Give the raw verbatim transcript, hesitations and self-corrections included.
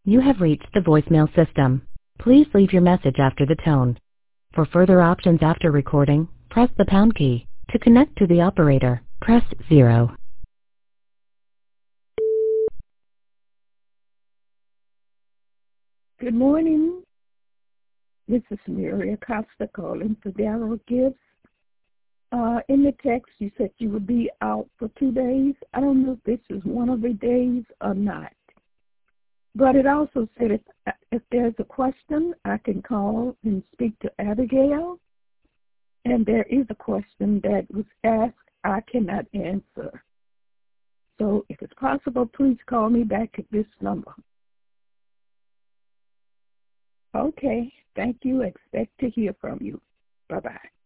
You have reached the voicemail system. Please leave your message after the tone. For further options after recording, press the pound key. To connect to the operator, press zero. Good morning. This is Mary Acosta calling for Daryl Gibbs. Uh, in the text, you said you would be out for two days. I don't know if this is one of the days or not. But it also said if, if there's a question, I can call and speak to Abigail. And there is a question that was asked I cannot answer. So if it's possible, please call me back at this number. Okay, thank you. Expect to hear from you. Bye-bye.